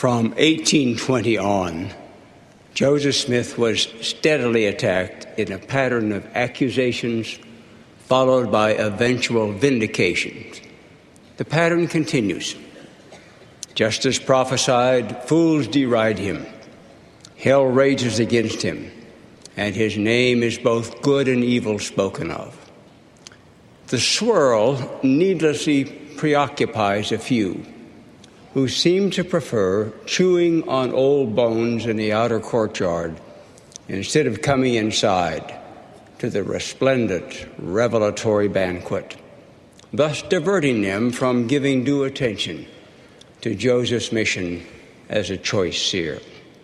From 1820 on, Joseph Smith was steadily attacked in a pattern of accusations followed by eventual vindications. The pattern continues. Just as prophesied, fools deride him. Hell rages against him, and his name is both good and evil spoken of. The swirl needlessly preoccupies a few who seem to prefer chewing on old bones in the outer courtyard instead of coming inside to the resplendent, revelatory banquet, thus diverting them from giving due attention to Joseph's mission as a choice seer.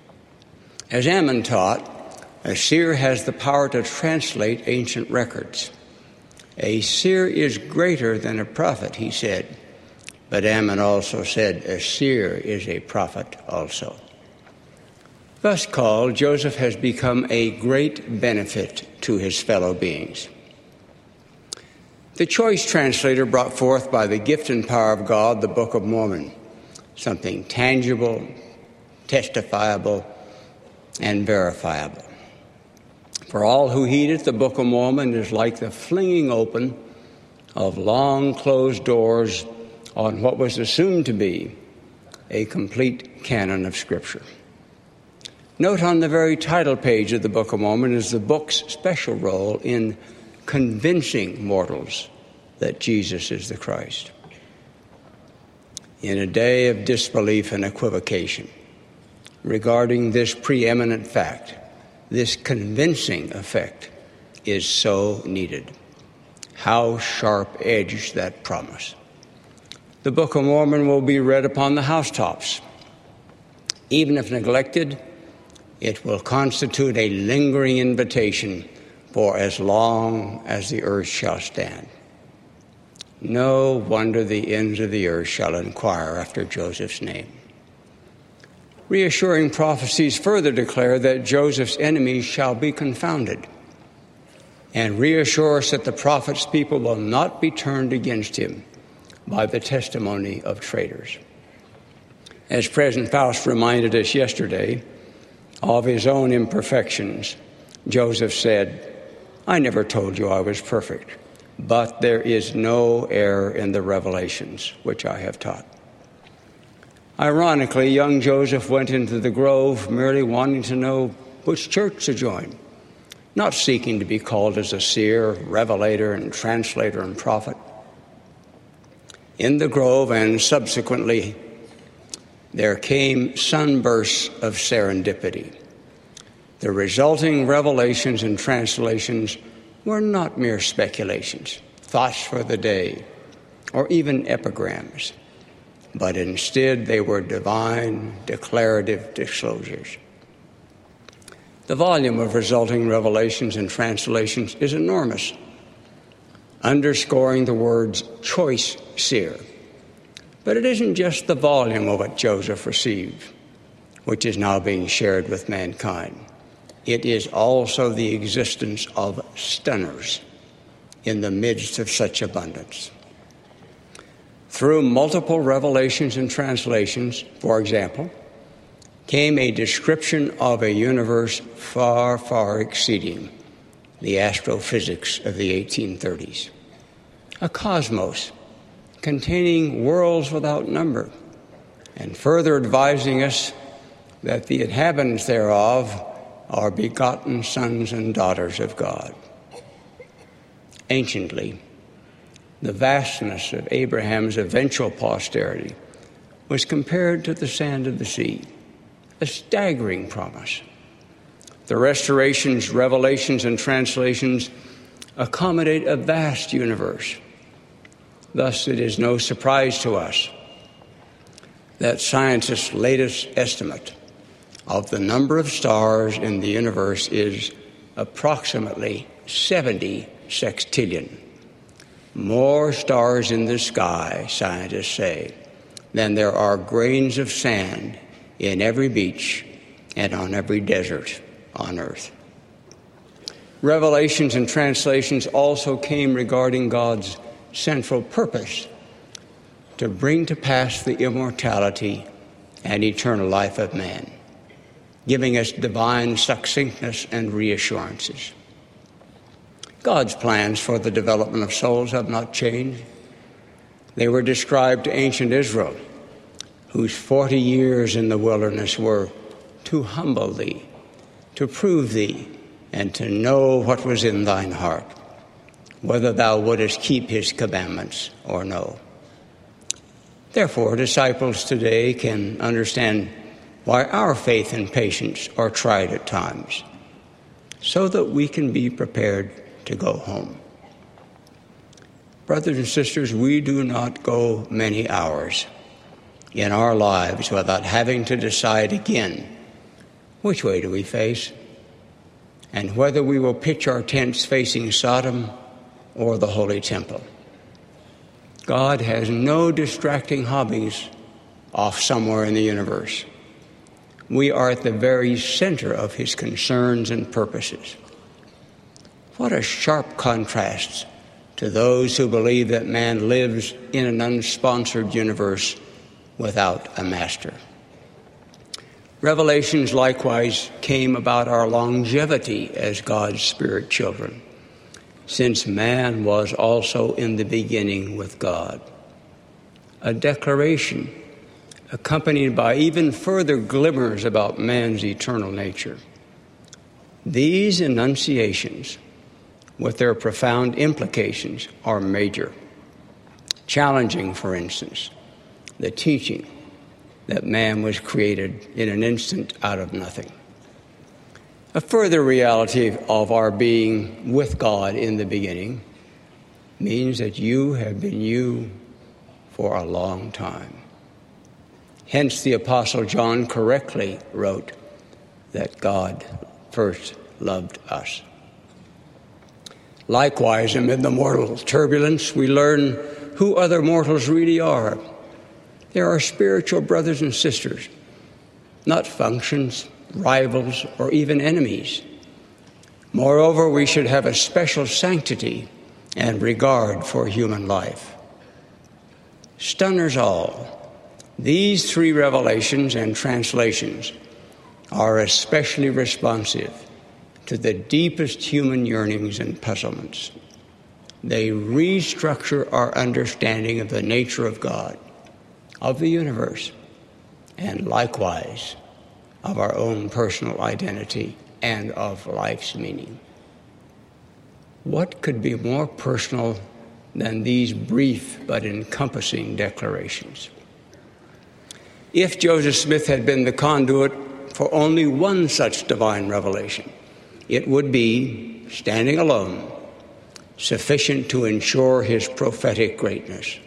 As Ammon taught, a seer has the power to translate ancient records. A seer is greater than a prophet, he said. But Ammon also said, a seer is a prophet also. Thus called, Joseph has become a great benefit to his fellow beings. The choice translator brought forth by the gift and power of God the Book of Mormon, something tangible, testifiable, and verifiable. For all who heed it, the Book of Mormon is like the flinging open of long closed doors on what was assumed to be a complete canon of Scripture. Note on the very title page of the Book of Mormon is the book's special role in convincing mortals that Jesus is the Christ. In a day of disbelief and equivocation regarding this preeminent fact, this convincing effect is so needed. How sharp-edged that promise. The Book of Mormon will be read upon the housetops. Even if neglected, it will constitute a lingering invitation for as long as the earth shall stand. No wonder the ends of the earth shall inquire after Joseph's name. Reassuring prophecies further declare that Joseph's enemies shall be confounded, and reassure us that the prophet's people will not be turned against him by the testimony of traitors. As President Faust reminded us yesterday of his own imperfections, Joseph said, I never told you I was perfect, but there is no error in the revelations which I have taught. Ironically, young Joseph went into the grove merely wanting to know which church to join, not seeking to be called as a seer, revelator, and translator and prophet. In the grove and subsequently, there came sunbursts of serendipity. The resulting revelations and translations were not mere speculations, thoughts for the day, or even epigrams, but instead they were divine, declarative disclosures. The volume of resulting revelations and translations is enormous, underscoring the words choice seer. But it isn't just the volume of what Joseph received, which is now being shared with mankind. It is also the existence of stunners in the midst of such abundance. Through multiple revelations and translations, for example, came a description of a universe far, far exceeding the astrophysics of the 1830s. A cosmos containing worlds without number, and further advising us that the inhabitants thereof are begotten sons and daughters of God. Anciently, the vastness of Abraham's eventual posterity was compared to the sand of the sea, a staggering promise. The restorations, revelations, and translations accommodate a vast universe. Thus, it is no surprise to us that scientists' latest estimate of the number of stars in the universe is approximately 70 sextillion. More stars in the sky, scientists say, than there are grains of sand in every beach and on every desert on earth. Revelations and translations also came regarding God's central purpose to bring to pass the immortality and eternal life of man, giving us divine succinctness and reassurances. God's plans for the development of souls have not changed. They were described to ancient Israel, whose 40 years in the wilderness were to humble thee, to prove thee, and to know what was in thine heart, whether thou wouldest keep his commandments or no. Therefore, disciples today can understand why our faith and patience are tried at times, so that we can be prepared to go home. Brothers and sisters, we do not go many hours in our lives without having to decide again which way do we face, and whether we will pitch our tents facing Sodom or the Holy Temple. God has no distracting hobbies off somewhere in the universe. We are at the very center of his concerns and purposes. What a sharp contrast to those who believe that man lives in an unsponsored universe without a master. Revelations likewise came about our longevity as God's spirit children, since man was also in the beginning with God. A declaration accompanied by even further glimmers about man's eternal nature. These enunciations, with their profound implications, are major, challenging, for instance, the teaching that man was created in an instant out of nothing. A further reality of our being with God in the beginning means that you have been you for a long time. Hence, the Apostle John correctly wrote that God first loved us. Likewise, amid the mortal turbulence, we learn who other mortals really are. They are spiritual brothers and sisters, not functions, rivals, or even enemies. Moreover, we should have a special sanctity and regard for human life. Stunners all, these three revelations and translations are especially responsive to the deepest human yearnings and puzzlements. They restructure our understanding of the nature of God, of the universe, and likewise of our own personal identity and of life's meaning. What could be more personal than these brief but encompassing declarations? If Joseph Smith had been the conduit for only one such divine revelation, it would be, standing alone, sufficient to ensure his prophetic greatness.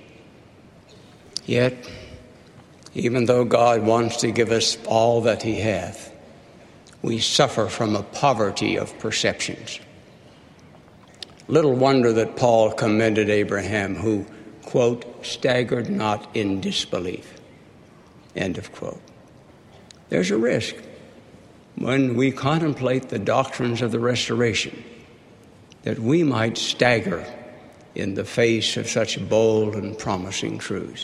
Yet, even though God wants to give us all that he hath, we suffer from a poverty of perceptions. Little wonder that Paul commended Abraham, who, quote, staggered not in disbelief, end of quote. There's a risk when we contemplate the doctrines of the restoration that we might stagger in the face of such bold and promising truths.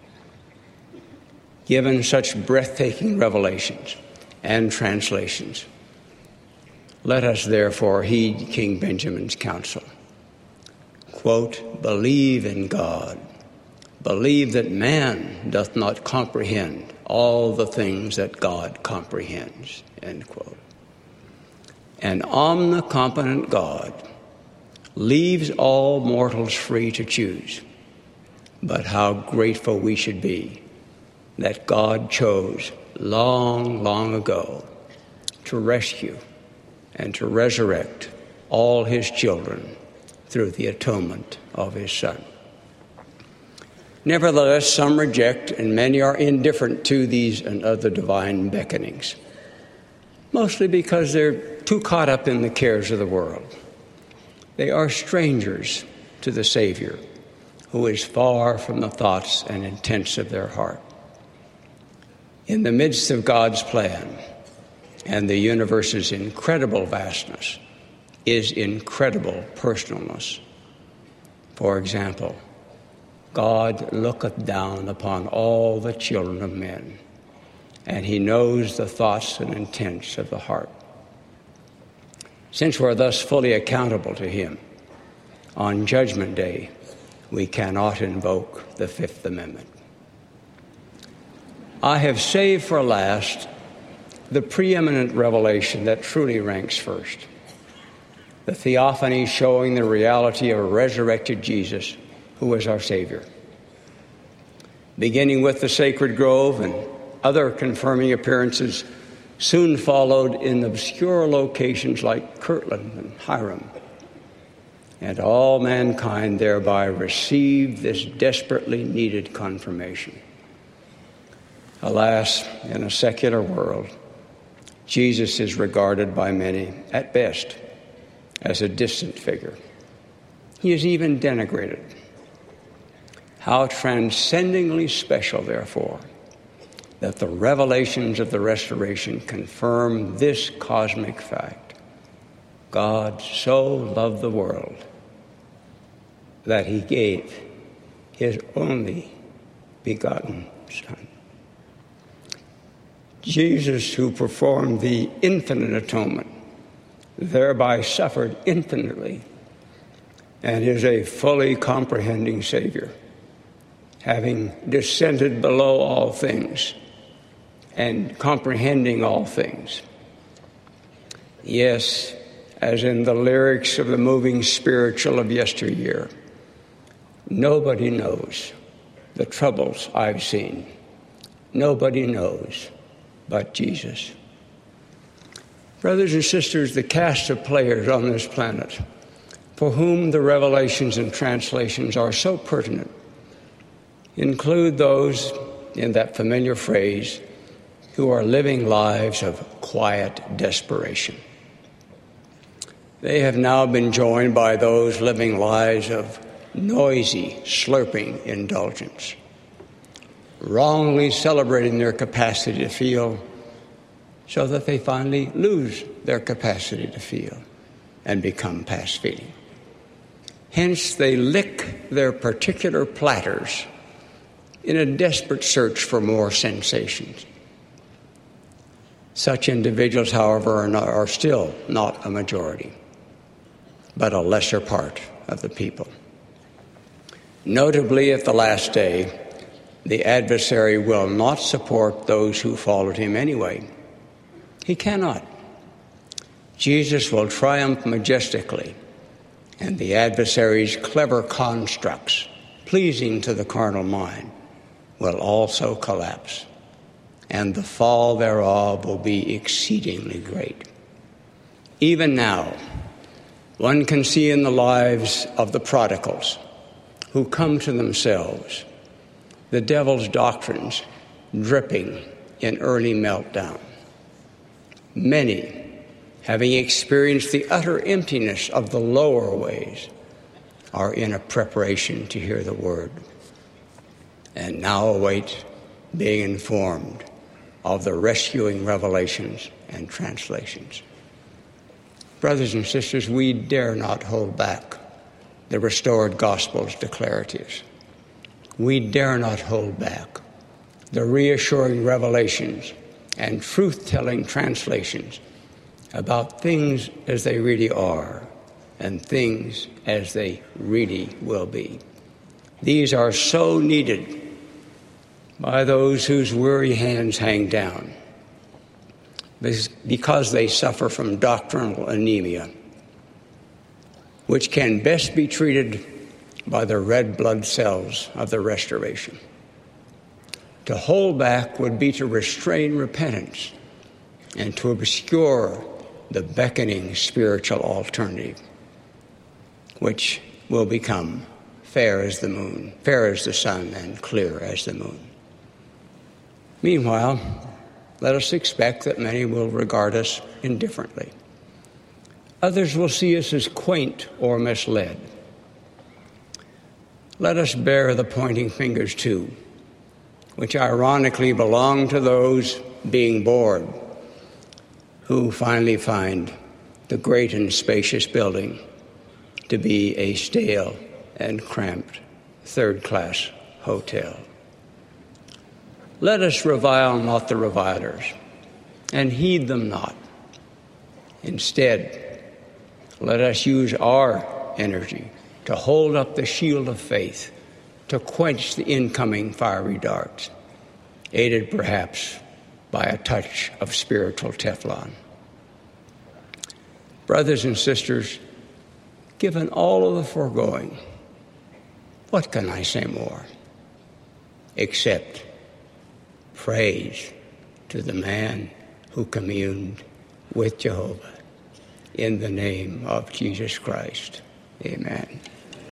Given such breathtaking revelations and translations, let us therefore heed King Benjamin's counsel. Quote, believe in God. Believe that man doth not comprehend all the things that God comprehends, end quote. An omnicompetent God leaves all mortals free to choose. But how grateful we should be that God chose long, long ago to rescue and to resurrect all his children through the atonement of his Son. Nevertheless, some reject and many are indifferent to these and other divine beckonings, mostly because they're too caught up in the cares of the world. They are strangers to the Savior, who is far from the thoughts and intents of their heart. In the midst of God's plan and the universe's incredible vastness is incredible personalness. For example, God looketh down upon all the children of men and he knows the thoughts and intents of the heart. Since we're thus fully accountable to him, on Judgment Day, we cannot invoke the Fifth Amendment. I have saved for last the preeminent revelation that truly ranks first, the theophany showing the reality of a resurrected Jesus who is our Savior. Beginning with the sacred grove and other confirming appearances, soon followed in obscure locations like Kirtland and Hiram. And all mankind thereby received this desperately needed confirmation. Alas, in a secular world, Jesus is regarded by many, at best, as a distant figure. He is even denigrated. How transcendingly special, therefore, that the revelations of the Restoration confirm this cosmic fact. God so loved the world that he gave his only begotten Son. Jesus, who performed the infinite atonement, thereby suffered infinitely, and is a fully comprehending Savior, having descended below all things and comprehending all things. Yes, as in the lyrics of the moving spiritual of yesteryear, nobody knows the troubles I've seen. Nobody knows but Jesus. Brothers and sisters, the cast of players on this planet for whom the revelations and translations are so pertinent include those, in that familiar phrase, who are living lives of quiet desperation. They have now been joined by those living lives of noisy, slurping indulgence, wrongly celebrating their capacity to feel so that they finally lose their capacity to feel and become past feeling. Hence, they lick their particular platters in a desperate search for more sensations. Such individuals, however, are still not a majority, but a lesser part of the people. Notably, at the last day, the adversary will not support those who followed him anyway. He cannot. Jesus will triumph majestically, and the adversary's clever constructs, pleasing to the carnal mind, will also collapse, and the fall thereof will be exceedingly great. Even now, one can see in the lives of the prodigals who come to themselves the devil's doctrines dripping in early meltdown. Many, having experienced the utter emptiness of the lower ways, are in a preparation to hear the word, and now await being informed of the rescuing revelations and translations. Brothers and sisters, we dare not hold back the restored gospel's declaratives. We dare not hold back the reassuring revelations and truth-telling translations about things as they really are and things as they really will be. These are so needed by those whose weary hands hang down because they suffer from doctrinal anemia, which can best be treated by the red blood cells of the Restoration. To hold back would be to restrain repentance and to obscure the beckoning spiritual alternative, which will become fair as the moon, fair as the sun, and clear as the moon. Meanwhile, let us expect that many will regard us indifferently. Others will see us as quaint or misled. Let us bear the pointing fingers too, which ironically belong to those being bored, who finally find the great and spacious building to be a stale and cramped third-class hotel. Let us revile not the revilers, and heed them not. Instead, let us use our energy to hold up the shield of faith, to quench the incoming fiery darts, aided perhaps by a touch of spiritual Teflon. Brothers and sisters, given all of the foregoing, what can I say more? Except praise to the man who communed with Jehovah. In the name of Jesus Christ, amen.